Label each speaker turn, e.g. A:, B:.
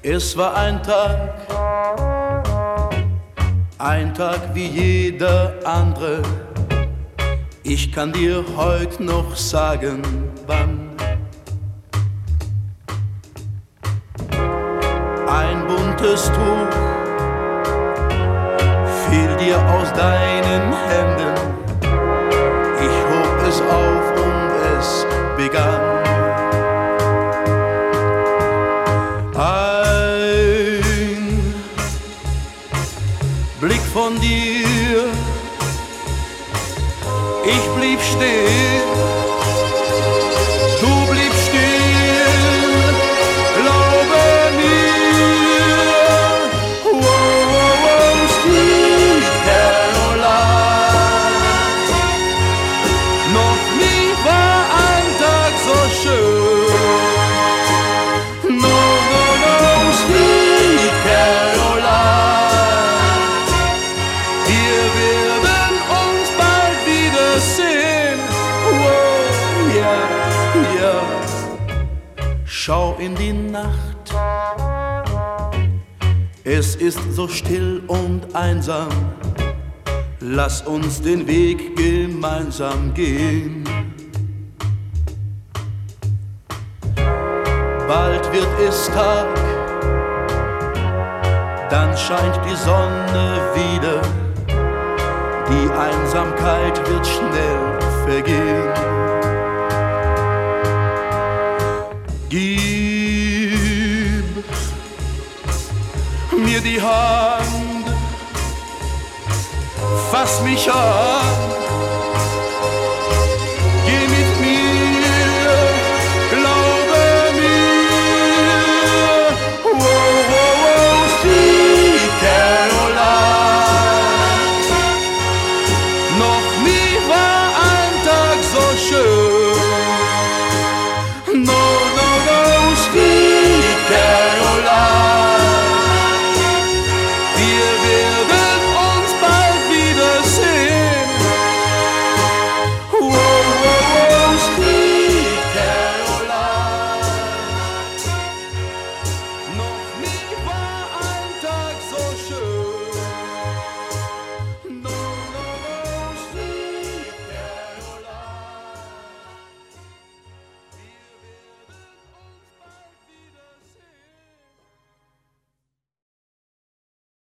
A: Es war ein Tag wie jeder andere. Ich kann dir heute noch sagen, wann. Ein buntes Tuch fiel dir aus deinen Händen. Ich hob es auf und es begann. Ein Blick von dir, ich blieb stehen, du bliebst stehen, glaube mir. Oh, oh, oh, Sweet Caroline, noch nie war ein Tag so schön. No, no, no, Sweet Caroline, wir werden uns bald wiedersehen. Oh, ja, ja. Schau in die Nacht, es ist so still und einsam. Lass uns den Weg gemeinsam gehen. Bald wird es Tag, dann scheint die Sonne wieder. Die Einsamkeit wird schnell vergehen. Gib mir die Hand, fass mich an.